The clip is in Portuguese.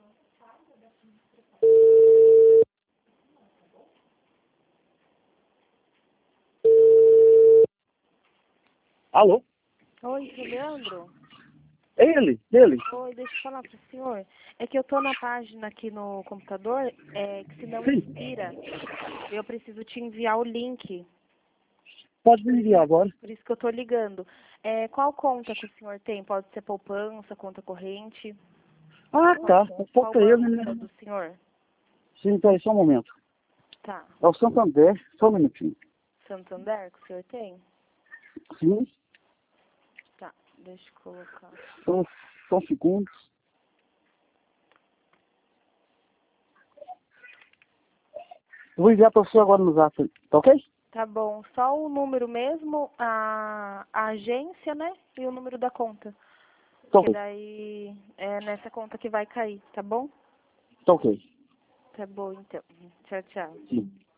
Alô? Oi, seu Leandro? Ele. Oi, deixa eu falar pro senhor. É que eu tô na página aqui no computador, que se não Sim. expira, eu preciso te enviar o link. Pode me enviar agora. Por isso que eu tô ligando. Qual conta que o senhor tem? Pode ser poupança, conta corrente? Ah, tá. Qual Falta banco ele, que é o né? do senhor? Sim, peraí, só um momento. Tá. É o Santander, só um minutinho. Santander que o senhor tem? Sim, Tá, deixa eu colocar. são segundos. Eu vou enviar para você agora no zap, tá ok? Tá bom, só o número mesmo, a agência, né? E o número da conta. Tá Que ok, daí é nessa conta que vai cair, tá bom? tá ok. Tá bom, então. Tchau, tchau. Sim.